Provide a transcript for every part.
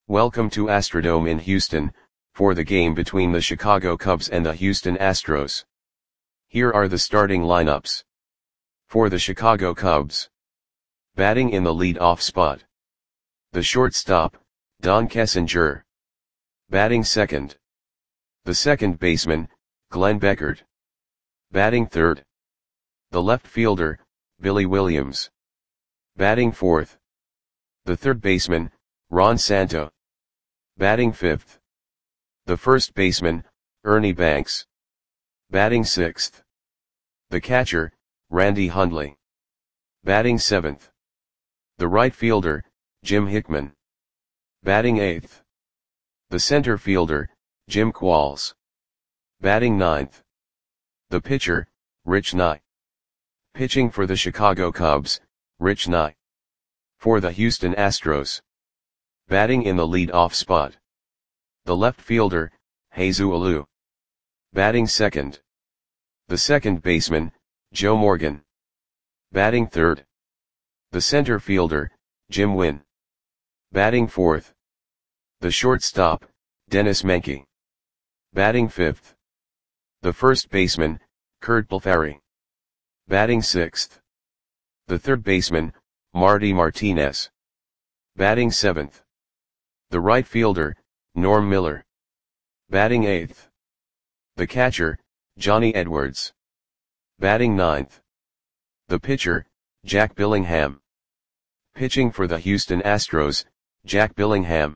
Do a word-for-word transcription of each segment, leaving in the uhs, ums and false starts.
Welcome to Astrodome in Houston, for the game between the Chicago Cubs and the Houston Astros. Here are the starting lineups. For the Chicago Cubs. Batting in the lead-off spot. The shortstop, Don Kessinger. Batting second. The second baseman, Glenn Beckert. Batting third. The left fielder, Billy Williams. Batting fourth. The third baseman, Ron Santo. Batting fifth. The first baseman, Ernie Banks. Batting sixth. The catcher, Randy Hundley. Batting seventh. The right fielder, Jim Hickman. Batting eighth. The center fielder, Jim Qualls. Batting ninth. The pitcher, Rich Nye. Pitching for the Chicago Cubs, Rich Nye. For the Houston Astros. Batting in the lead-off spot. The left fielder, Jesus Alou. Batting second. The second baseman, Joe Morgan. Batting third. The center fielder, Jim Wynn. Batting fourth. The shortstop, Dennis Menke. Batting fifth. The first baseman, Curt Blefary. Batting sixth. The third baseman, Marty Martinez. Batting seventh. The right fielder, Norm Miller. Batting eighth. The catcher, Johnny Edwards. Batting ninth. The pitcher, Jack Billingham. Pitching for the Houston Astros, Jack Billingham.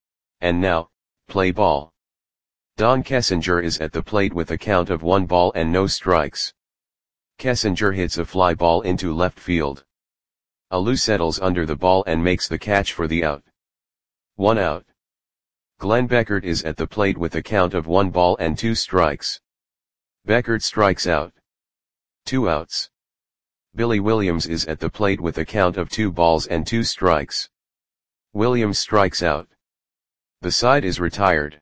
And now, play ball. Don Kessinger is at the plate with a count of one ball and no strikes. Kessinger hits a fly ball into left field. Alou settles under the ball and makes the catch for the out. One out. Glenn Beckert is at the plate with a count of one ball and two strikes. Beckert strikes out. Two outs. Billy Williams is at the plate with a count of two balls and two strikes. Williams strikes out. The side is retired.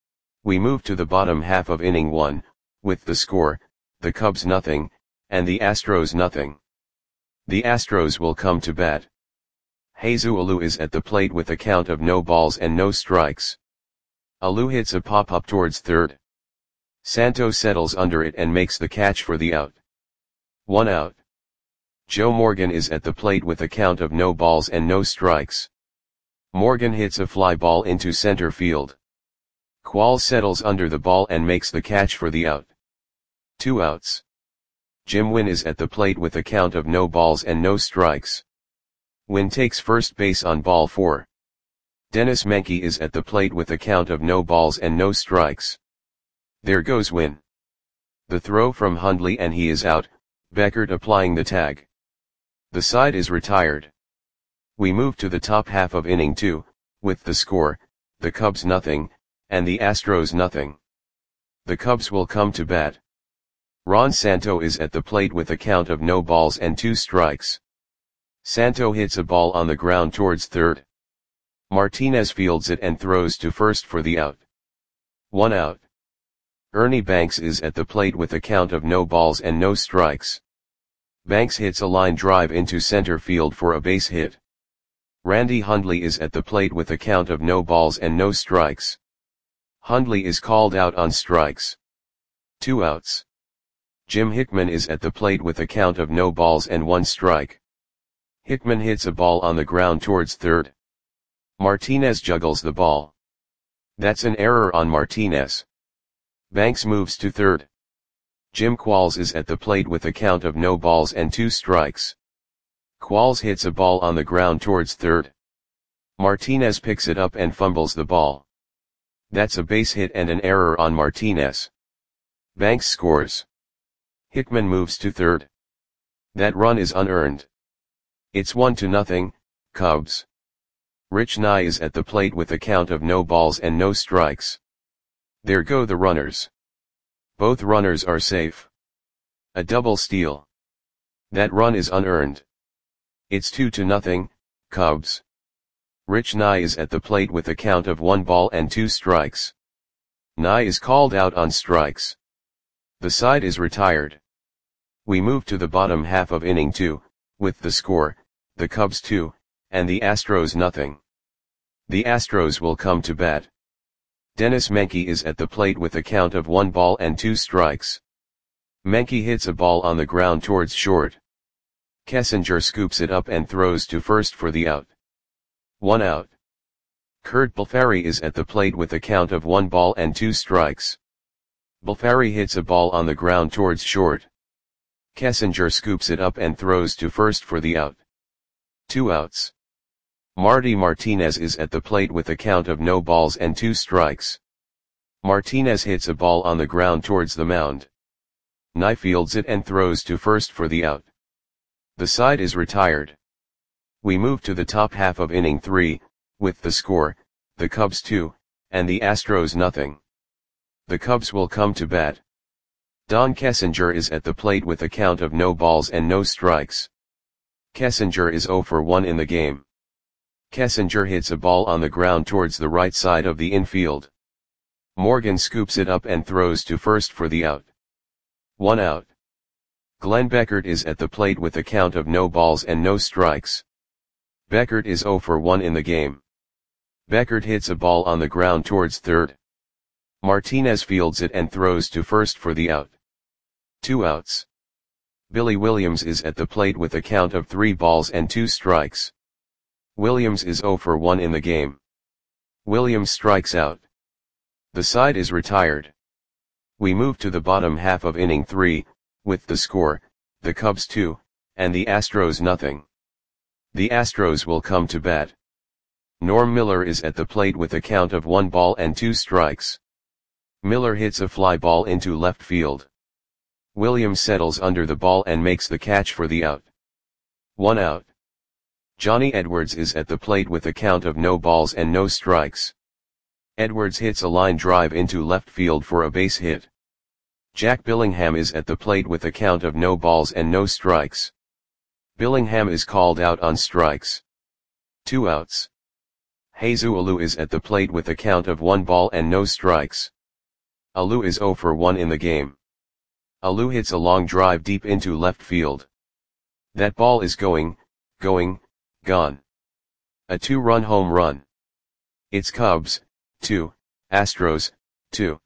We move to the bottom half of inning one, with the score, the Cubs nothing, and the Astros nothing. The Astros will come to bat. Jesus Alou is at the plate with a count of no balls and no strikes. Alou hits a pop-up towards third. Santo settles under it and makes the catch for the out. One out. Joe Morgan is at the plate with a count of no balls and no strikes. Morgan hits a fly ball into center field. Qualls settles under the ball and makes the catch for the out. Two outs. Jim Wynn is at the plate with a count of no balls and no strikes. Wynn takes first base on ball four. Dennis Menke is at the plate with a count of no balls and no strikes. There goes Wynn. The throw from Hundley and he is out, Beckert applying the tag. The side is retired. We move to the top half of inning two, with the score, the Cubs nothing, and the Astros nothing. The Cubs will come to bat. Ron Santo is at the plate with a count of no balls and two strikes. Santo hits a ball on the ground towards third. Martinez fields it and throws to first for the out. One out. Ernie Banks is at the plate with a count of no balls and no strikes. Banks hits a line drive into center field for a base hit. Randy Hundley is at the plate with a count of no balls and no strikes. Hundley is called out on strikes. Two outs. Jim Hickman is at the plate with a count of no balls and one strike. Hickman hits a ball on the ground towards third. Martinez juggles the ball. That's an error on Martinez. Banks moves to third. Jim Qualls is at the plate with a count of no balls and two strikes. Qualls hits a ball on the ground towards third. Martinez picks it up and fumbles the ball. That's a base hit and an error on Martinez. Banks scores. Hickman moves to third. That run is unearned. It's one to nothing, Cubs. Rich Nye is at the plate with a count of no balls and no strikes. There go the runners. Both runners are safe. A double steal. That run is unearned. It's two to nothing, Cubs. Rich Nye is at the plate with a count of one ball and two strikes. Nye is called out on strikes. The side is retired. We move to the bottom half of inning two, with the score, the Cubs two, and the Astros nothing. The Astros will come to bat. Dennis Menke is at the plate with a count of one ball and two strikes. Menke hits a ball on the ground towards short. Kessinger scoops it up and throws to first for the out. One out. Kurt Balfari is at the plate with a count of one ball and two strikes. Balfari hits a ball on the ground towards short. Kessinger scoops it up and throws to first for the out. Two outs. Marty Martinez is at the plate with a count of no balls and two strikes. Martinez hits a ball on the ground towards the mound. Nye fields it and throws to first for the out. The side is retired. We move to the top half of inning three, with the score, the Cubs two, and the Astros nothing. The Cubs will come to bat. Don Kessinger is at the plate with a count of no balls and no strikes. Kessinger is zero for one in the game. Kessinger hits a ball on the ground towards the right side of the infield. Morgan scoops it up and throws to first for the out. One out. Glenn Beckert is at the plate with a count of no balls and no strikes. Beckert is zero for one in the game. Beckert hits a ball on the ground towards third. Martinez fields it and throws to first for the out. Two outs. Billy Williams is at the plate with a count of three balls and two strikes. Williams is zero for one in the game. Williams strikes out. The side is retired. We move to the bottom half of inning three, with the score, the Cubs two, and the Astros nothing. The Astros will come to bat. Norm Miller is at the plate with a count of one ball and two strikes. Miller hits a fly ball into left field. Williams settles under the ball and makes the catch for the out. One out. Johnny Edwards is at the plate with a count of no balls and no strikes. Edwards hits a line drive into left field for a base hit. Jack Billingham is at the plate with a count of no balls and no strikes. Billingham is called out on strikes. Two outs. Jesus Alou is at the plate with a count of one ball and no strikes. Alou is zero for one in the game. Alou hits a long drive deep into left field. That ball is going, going, gone. A two-run home run. It's Cubs, two, Astros, two.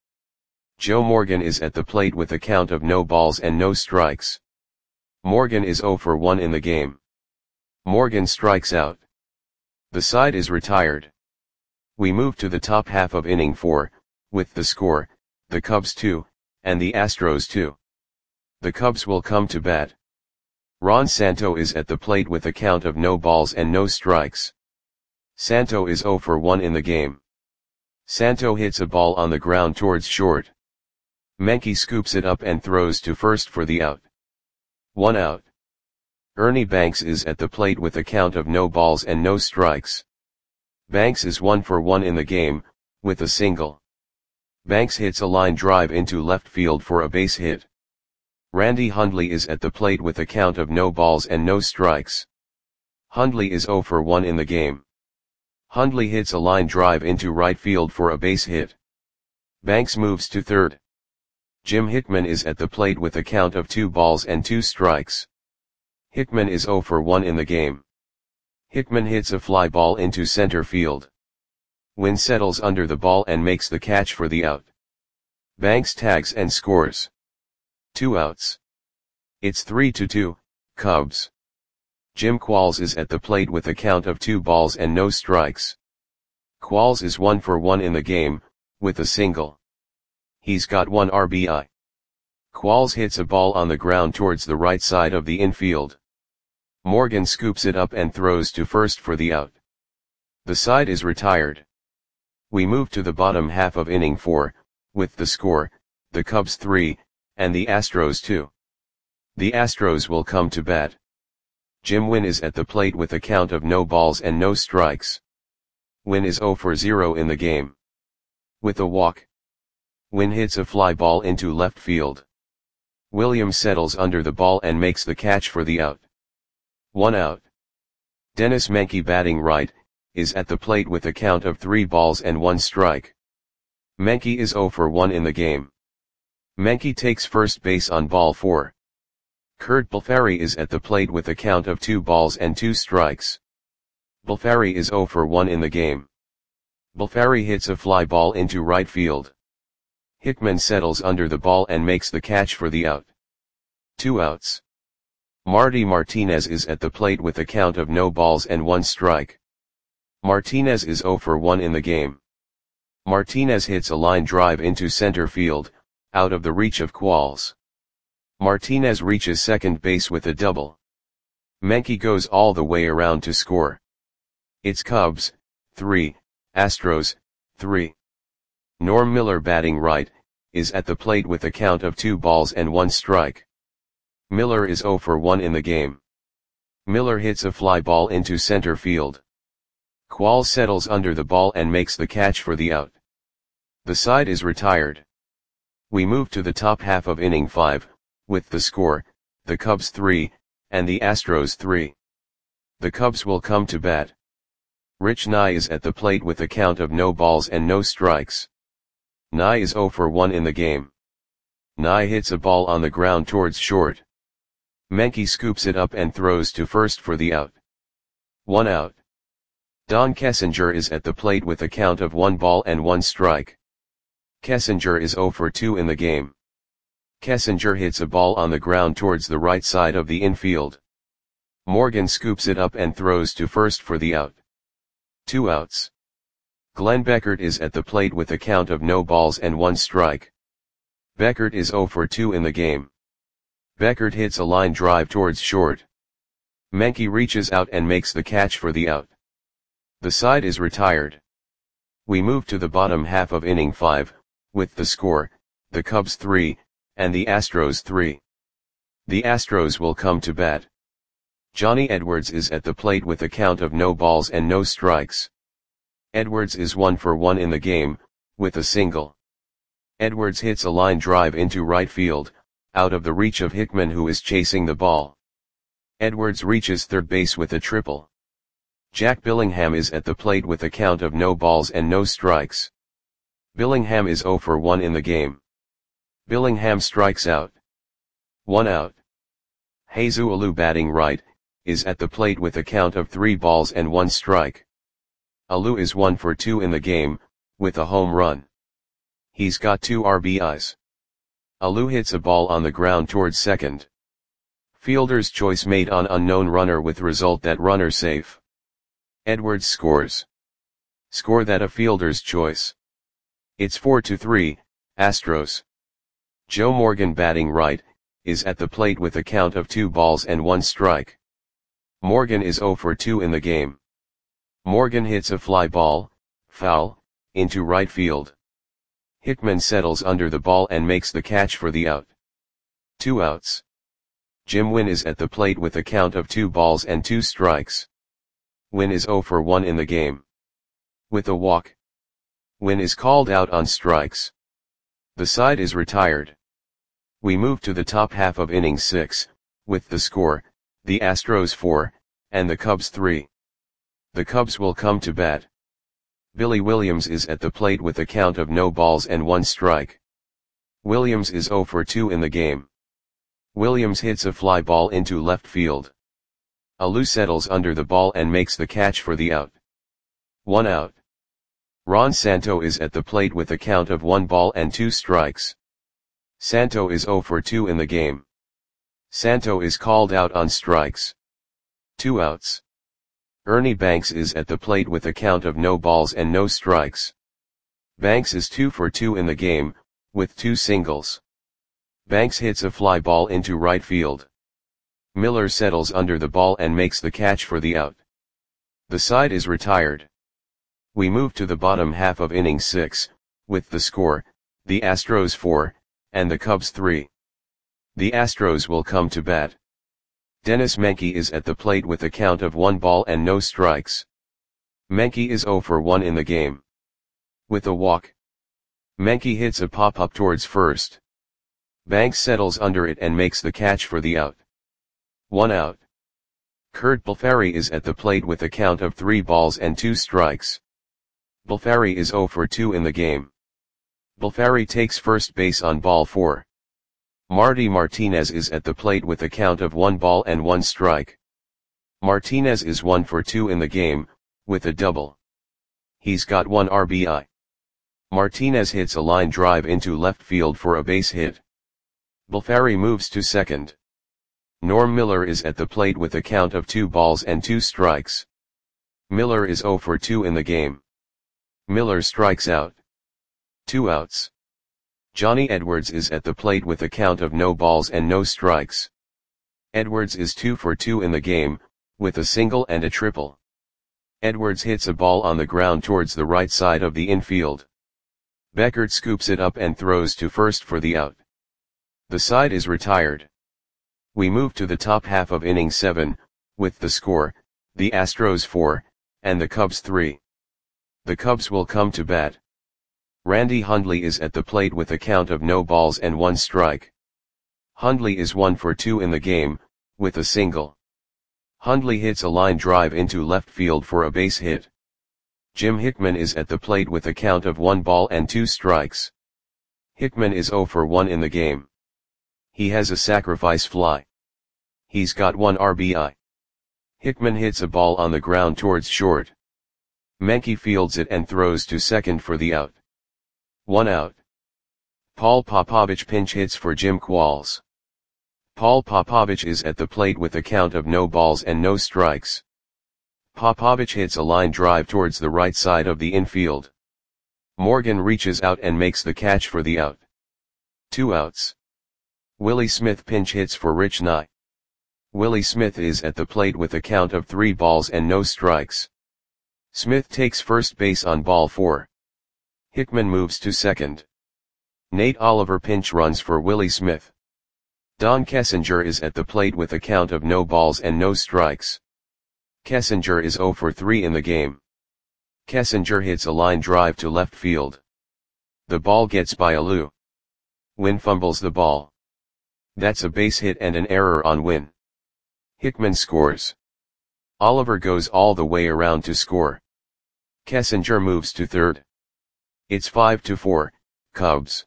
Joe Morgan is at the plate with a count of no balls and no strikes. Morgan is zero for one in the game. Morgan strikes out. The side is retired. We move to the top half of inning four, with the score, the Cubs two, and the Astros two. The Cubs will come to bat. Ron Santo is at the plate with a count of no balls and no strikes. Santo is zero for one in the game. Santo hits a ball on the ground towards short. Menke scoops it up and throws to first for the out. One out. Ernie Banks is at the plate with a count of no balls and no strikes. Banks is one for one in the game, with a single. Banks hits a line drive into left field for a base hit. Randy Hundley is at the plate with a count of no balls and no strikes. Hundley is zero for one in the game. Hundley hits a line drive into right field for a base hit. Banks moves to third. Jim Hickman is at the plate with a count of two balls and two strikes. Hickman is zero for one in the game. Hickman hits a fly ball into center field. Wynn settles under the ball and makes the catch for the out. Banks tags and scores. Two outs. It's three to two, Cubs. Jim Qualls is at the plate with a count of two balls and no strikes. Qualls is one for one in the game, with a single. He's got one R B I. Qualls hits a ball on the ground towards the right side of the infield. Morgan scoops it up and throws to first for the out. The side is retired. We move to the bottom half of inning four, with the score, the Cubs three, and the Astros two. The Astros will come to bat. Jim Wynn is at the plate with a count of no balls and no strikes. Wynn is zero for zero in the game. With a walk. Wynn hits a fly ball into left field. Williams settles under the ball and makes the catch for the out. One out. Dennis Menke, batting right, is at the plate with a count of three balls and one strike. Menke is zero for one in the game. Menke takes first base on ball four. Kurt Balfari is at the plate with a count of two balls and two strikes. Balfari is zero for one in the game. Balfari hits a fly ball into right field. Hickman settles under the ball and makes the catch for the out. Two outs. Marty Martinez is at the plate with a count of no balls and one strike. Martinez is oh for one in the game. Martinez hits a line drive into center field, out of the reach of Qualls. Martinez reaches second base with a double. Menke goes all the way around to score. It's Cubs, three, Astros, three. Norm Miller, batting right, is at the plate with a count of two balls and one strike. Miller is oh for one in the game. Miller hits a fly ball into center field. Qualls settles under the ball and makes the catch for the out. The side is retired. We move to the top half of inning five, with the score, the Cubs three, and the Astros three. The Cubs will come to bat. Rich Nye is at the plate with a count of no balls and no strikes. Nye is oh for one in the game. Nye hits a ball on the ground towards short. Menke scoops it up and throws to first for the out. One out. Don Kessinger is at the plate with a count of one ball and one strike. Kessinger is oh for two in the game. Kessinger hits a ball on the ground towards the right side of the infield. Morgan scoops it up and throws to first for the out. Two outs. Glenn Beckert is at the plate with a count of no balls and one strike. Beckert is oh for two in the game. Beckert hits a line drive towards short. Menke reaches out and makes the catch for the out. The side is retired. We move to the bottom half of inning five, with the score, the Cubs three, and the Astros three. The Astros will come to bat. Johnny Edwards is at the plate with a count of no balls and no strikes. Edwards is one for one in the game, with a single. Edwards hits a line drive into right field, out of the reach of Hickman, who is chasing the ball. Edwards reaches third base with a triple. Jack Billingham is at the plate with a count of no balls and no strikes. Billingham is oh for one in the game. Billingham strikes out. One out. Jesus Alou, batting right, is at the plate with a count of three balls and one strike. Alou is one for two in the game, with a home run. He's got two R B Is. Alou hits a ball on the ground towards second. Fielder's choice made on unknown runner, with result that runner safe. Edwards scores. Score that a fielder's choice. It's four to three, Astros. Joe Morgan, batting right, is at the plate with a count of two balls and one strike. Morgan is oh for two in the game. Morgan hits a fly ball, foul, into right field. Hickman settles under the ball and makes the catch for the out. Two outs. Jim Wynn is at the plate with a count of two balls and two strikes. Wynn is oh for one in the game. With a walk. Wynn is called out on strikes. The side is retired. We move to the top half of inning six, with the score, the Astros four, and the Cubs three. The Cubs will come to bat. Billy Williams is at the plate with a count of no balls and one strike. Williams is oh for two in the game. Williams hits a fly ball into left field. Alou settles under the ball and makes the catch for the out. One out. Ron Santo is at the plate with a count of one ball and two strikes. Santo is oh for two in the game. Santo is called out on strikes. Two outs. Ernie Banks is at the plate with a count of no balls and no strikes. Banks is two for two in the game, with two singles. Banks hits a fly ball into right field. Miller settles under the ball and makes the catch for the out. The side is retired. We move to the bottom half of inning six, with the score, the Astros four, and the Cubs three. The Astros will come to bat. Dennis Menke is at the plate with a count of one ball and no strikes. Menke is oh for one in the game. With a walk. Menke hits a pop-up towards first. Banks settles under it and makes the catch for the out. One out. Kurt Balfari is at the plate with a count of three balls and two strikes. Balfari is oh for two in the game. Balfari takes first base on ball four. Marty Martinez is at the plate with a count of one ball and one strike. Martinez is one for two in the game, with a double. He's got one R B I. Martinez hits a line drive into left field for a base hit. Balfari moves to second. Norm Miller is at the plate with a count of two balls and two strikes. Miller is oh for two in the game. Miller strikes out. Two outs. Johnny Edwards is at the plate with a count of no balls and no strikes. Edwards is two for two in the game, with a single and a triple. Edwards hits a ball on the ground towards the right side of the infield. Beckert scoops it up and throws to first for the out. The side is retired. We move to the top half of inning seven, with the score, the Astros four, and the Cubs three. The Cubs will come to bat. Randy Hundley is at the plate with a count of no balls and one strike. Hundley is one for two in the game, with a single. Hundley hits a line drive into left field for a base hit. Jim Hickman is at the plate with a count of one ball and two strikes. Hickman is oh for one in the game. He has a sacrifice fly. He's got one R B I. Hickman hits a ball on the ground towards short. Menke fields it and throws to second for the out. One out. Paul Popovich pinch hits for Jim Qualls. Paul Popovich is at the plate with a count of no balls and no strikes. Popovich hits a line drive towards the right side of the infield. Morgan reaches out and makes the catch for the out. Two outs. Willie Smith pinch hits for Rich Nye. Willie Smith is at the plate with a count of three balls and no strikes. Smith takes first base on ball four. Hickman moves to second. Nate Oliver pinch runs for Willie Smith. Don Kessinger is at the plate with a count of no balls and no strikes. Kessinger is oh for three in the game. Kessinger hits a line drive to left field. The ball gets by Alou. Wynn fumbles the ball. That's a base hit and an error on Wynn. Hickman scores. Oliver goes all the way around to score. Kessinger moves to third. It's five to four, Cubs.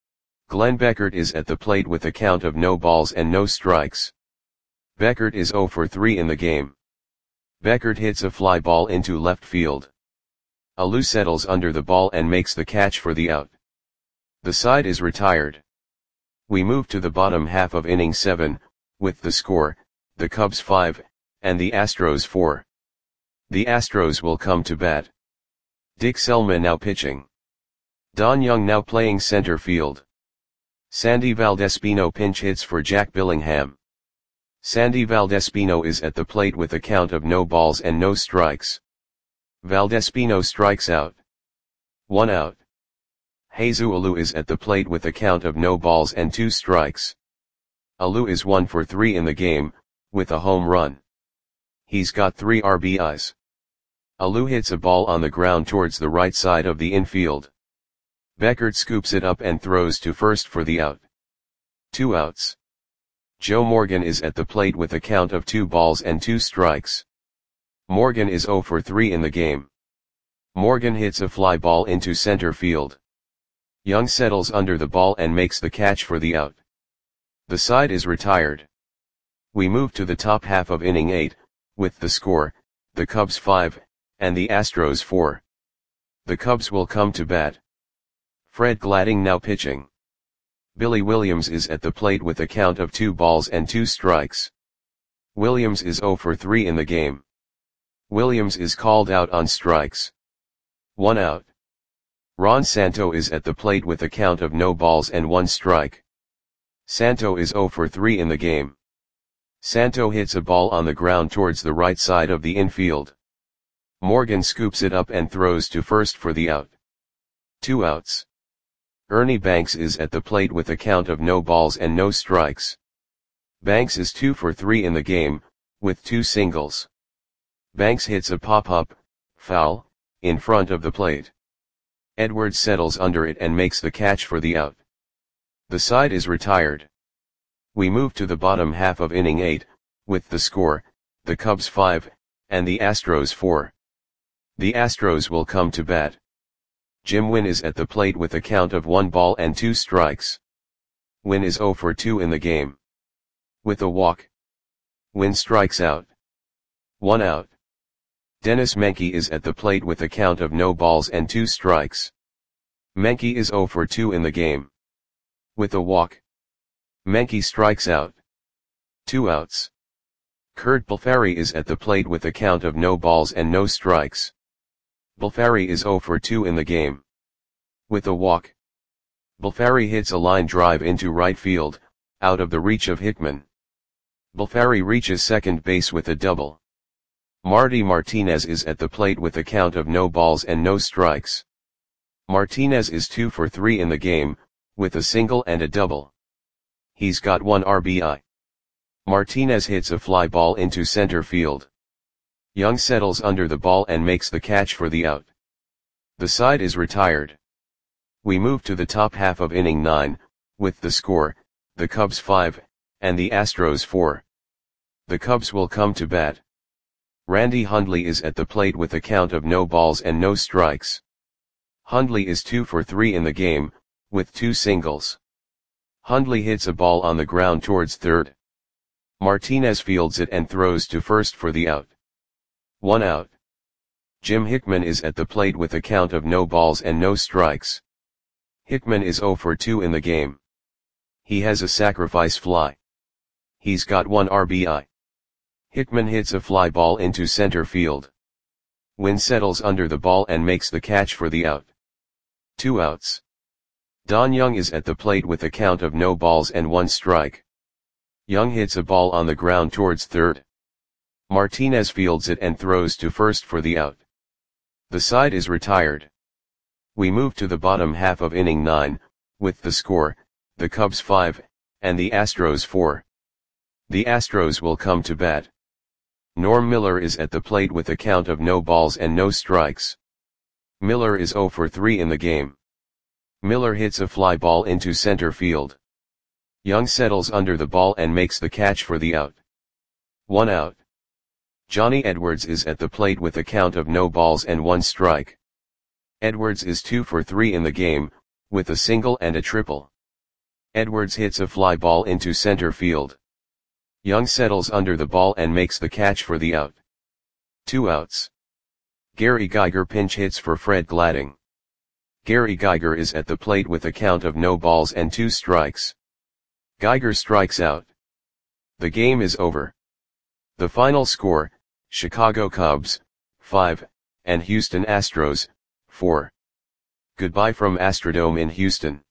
Glenn Beckert is at the plate with a count of no balls and no strikes. Beckert is oh for three in the game. Beckert hits a fly ball into left field. Alou settles under the ball and makes the catch for the out. The side is retired. We move to the bottom half of inning seven, with the score, the Cubs five, and the Astros four. The Astros will come to bat. Dick Selma now pitching. Don Young now playing center field. Sandy Valdespino pinch hits for Jack Billingham. Sandy Valdespino is at the plate with a count of no balls and no strikes. Valdespino strikes out. One out. Jesus Alou is at the plate with a count of no balls and two strikes. Alou is one for three in the game, with a home run. He's got three R B Is. Alou hits a ball on the ground towards the right side of the infield. Beckert scoops it up and throws to first for the out. Two outs. Joe Morgan is at the plate with a count of two balls and two strikes. Morgan is oh for three in the game. Morgan hits a fly ball into center field. Young settles under the ball and makes the catch for the out. The side is retired. We move to the top half of inning eight, with the score, the Cubs five, and the Astros four. The Cubs will come to bat. Fred Gladding now pitching. Billy Williams is at the plate with a count of two balls and two strikes. Williams is oh for three in the game. Williams is called out on strikes. One out. Ron Santo is at the plate with a count of no balls and one strike. Santo is oh for three in the game. Santo hits a ball on the ground towards the right side of the infield. Morgan scoops it up and throws to first for the out. Two outs. Ernie Banks is at the plate with a count of no balls and no strikes. Banks is two for three in the game, with two singles. Banks hits a pop-up, foul, in front of the plate. Edwards settles under it and makes the catch for the out. The side is retired. We move to the bottom half of inning eight, with the score, the Cubs five, and the Astros four. The Astros will come to bat. Jim Wynn is at the plate with a count of one ball and two strikes. Wynn is oh for two in the game. With a walk. Wynn strikes out. One out. Dennis Menke is at the plate with a count of no balls and two strikes. Menke is zero for two in the game. With a walk, Menke strikes out. Two outs. Kurt Balfari is at the plate with a count of no balls and no strikes. Balfari is zero for two in the game. With a walk, Balfari hits a line drive into right field, out of the reach of Hickman. Balfari reaches second base with a double. Marty Martinez is at the plate with a count of no balls and no strikes. Martinez is two for three in the game, with a single and a double. He's got one R B I. Martinez hits a fly ball into center field. Young settles under the ball and makes the catch for the out. The side is retired. We move to the top half of inning nine, with the score, the Cubs five, and the Astros four. The Cubs will come to bat. Randy Hundley is at the plate with a count of no balls and no strikes. Hundley is two for three in the game, with two singles. Hundley hits a ball on the ground towards third. Martinez fields it and throws to first for the out. One out. Jim Hickman is at the plate with a count of no balls and no strikes. Hickman is zero for two in the game. He has a sacrifice fly. He's got one R B I. Hickman hits a fly ball into center field. Wynn settles under the ball and makes the catch for the out. Two outs. Don Young is at the plate with a count of no balls and one strike. Young hits a ball on the ground towards third. Martinez fields it and throws to first for the out. The side is retired. We move to the bottom half of inning nine, with the score, the Cubs five, and the Astros four. The Astros will come to bat. Norm Miller is at the plate with a count of no balls and no strikes. Miller is zero for three in the game. Miller hits a fly ball into center field. Young settles under the ball and makes the catch for the out. One out. Johnny Edwards is at the plate with a count of no balls and one strike. Edwards is two for three in the game, with a single and a triple. Edwards hits a fly ball into center field. Young settles under the ball and makes the catch for the out. Two outs. Gary Geiger pinch hits for Fred Gladding. Gary Geiger is at the plate with a count of no balls and two strikes. Geiger strikes out. The game is over. The final score, Chicago Cubs, five, and Houston Astros, four. Goodbye from Astrodome in Houston.